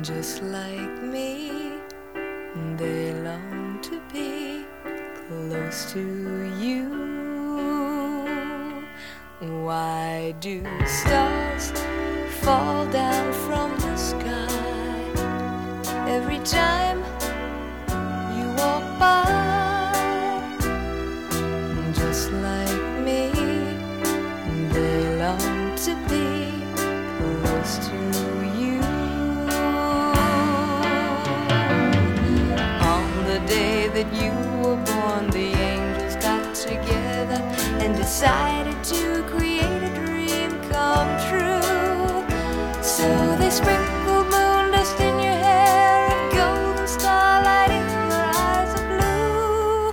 just like me. They long to be close to you. Why do stars fall down from the sky every time you walk by? Just like me, they long to be close to you. On the day that you were born, the angels got together and decided to create a dream come true. So they sprinkled moon dust in your hair and golden starlight in your eyes of blue.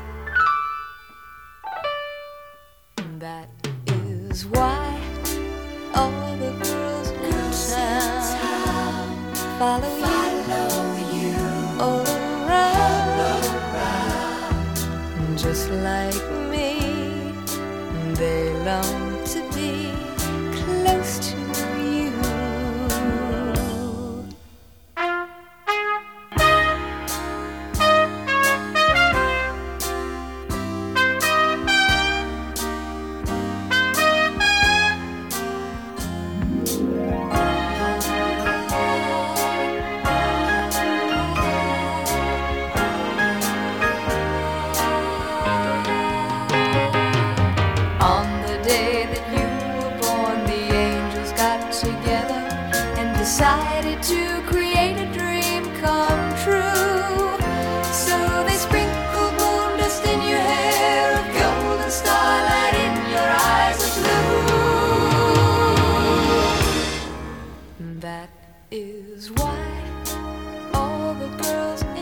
That is why all the girls in town follow you all around. Just like me, they long to be close to you. On the day that you were born, the angels got together and decided to create a dream come true. So they sprinkled moon dust in your hair, a golden starlight in your eyes of blue. That is why all the girls in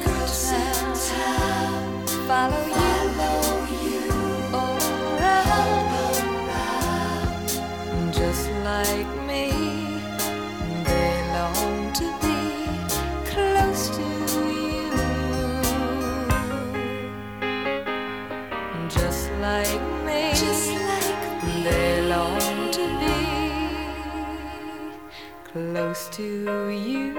town follow you all around. Just like me, they long to be close to you. Just like me, they long to be close to you.